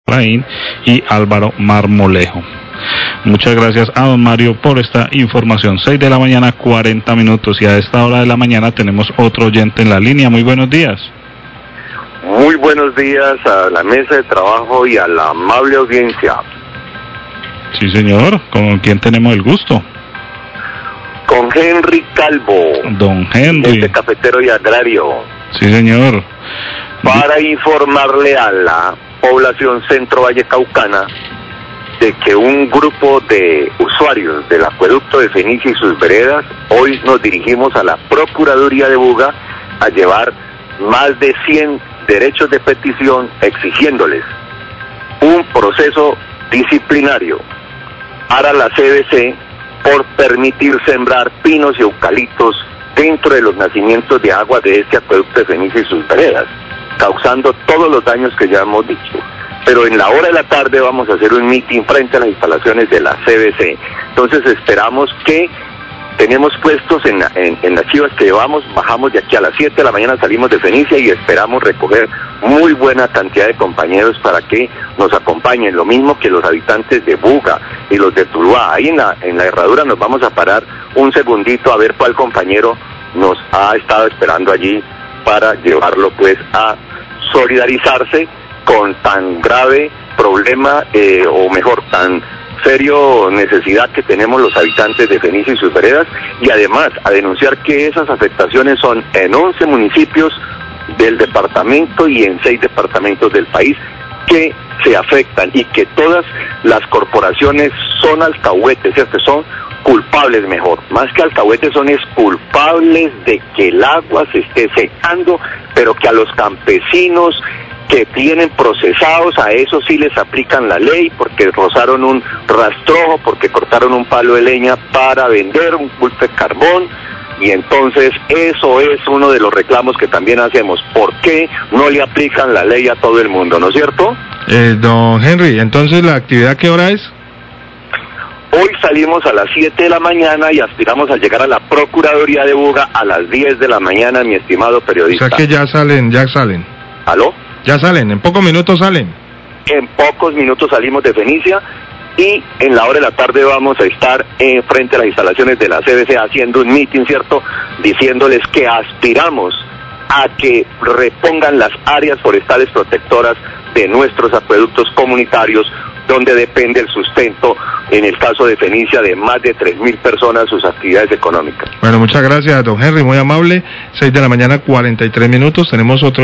y Álvaro Marmolejo. Muchas gracias a don Mario por esta información. 6 de la mañana, 40 minutos, y a esta hora de la mañana tenemos otro oyente en la línea. Muy buenos días. Muy buenos días a la mesa de trabajo y a la amable audiencia. Sí, señor. ¿Con quién tenemos el gusto? Con Henry Calvo. Don Henry. De Cafetero y Agrario. Sí, señor. Para informarle a la población Centro Valle Caucana de que un grupo de usuarios del acueducto de Fenicia y sus veredas, hoy nos dirigimos a la Procuraduría de Buga a llevar más de 100 derechos de petición exigiéndoles un proceso disciplinario para la CBC por permitir sembrar pinos y eucaliptos dentro de los nacimientos de agua de este acueducto de Fenicia y sus veredas, causando todos los daños que ya hemos dicho. Pero en la hora de la tarde vamos a hacer un meeting frente a las instalaciones de la CBC. Entonces esperamos que tenemos puestos en las chivas que llevamos, bajamos de aquí a las 7 de la mañana, salimos de Fenicia y esperamos recoger muy buena cantidad de compañeros para que nos acompañen, lo mismo que los habitantes de Buga y los de Tuluá. Ahí en la herradura nos vamos a parar un segundito a ver cuál compañero nos ha estado esperando allí para llevarlo pues a solidarizarse con tan grave problema, o mejor, tan serio necesidad que tenemos los habitantes de Fenicia y sus veredas, y además a denunciar que esas afectaciones son en 11 municipios del departamento y en 6 departamentos del país que se afectan, y que todas las corporaciones son alcahuetes, ¿cierto? Son culpables, mejor, más que alcahuetes, son culpables de que el agua se esté secando, pero que a los campesinos que tienen procesados, a eso sí les aplican la ley, porque rozaron un rastrojo, porque cortaron un palo de leña para vender un bulto de carbón, y entonces eso es uno de los reclamos que también hacemos. ¿Por qué no le aplican la ley a todo el mundo, no es cierto? Don Henry, entonces, ¿la actividad qué hora es? Hoy salimos a las 7 de la mañana y aspiramos a llegar a la Procuraduría de Buga a las 10 de la mañana, mi estimado periodista. O sea que ya salen. ¿Aló? Ya salen, en pocos minutos salen. En pocos minutos salimos de Fenicia y en la hora de la tarde vamos a estar frente a las instalaciones de la CBC haciendo un meeting, ¿cierto? Diciéndoles que aspiramos a que repongan las áreas forestales protectoras de nuestros acueductos comunitarios, donde depende el sustento, en el caso de Fenicia, de más de 3.000 personas, sus actividades económicas. Bueno, muchas gracias, don Henry, muy amable. 6 de la mañana, 43 minutos, tenemos otro